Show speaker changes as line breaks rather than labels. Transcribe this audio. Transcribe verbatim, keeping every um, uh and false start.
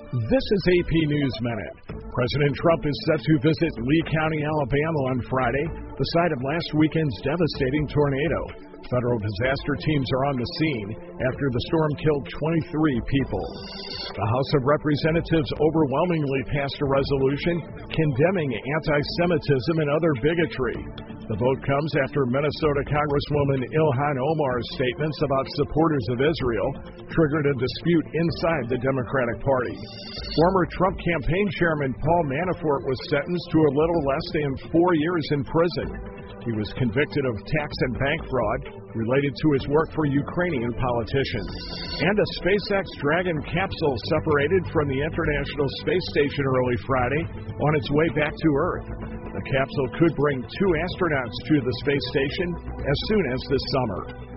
This is A P News Minute. President Trump is set to visit Lee County, Alabama on Friday, the site of last weekend's devastating tornado. Federal disaster teams are on the scene after the storm killed twenty-three people. The House of Representatives overwhelmingly passed a resolution condemning anti-Semitism and other bigotry. The vote comes after Minnesota Congresswoman Ilhan Omar's statements about supporters of Israel triggered a dispute inside the Democratic Party. Former Trump campaign chairman Paul Manafort was sentenced to a little less than four years in prison. He was convicted of tax and bank fraud related to his work for Ukrainian politicians. And a SpaceX Dragon capsule separated from the International Space Station early Friday on its way back to Earth. The capsule could bring two astronauts to the space station as soon as this summer.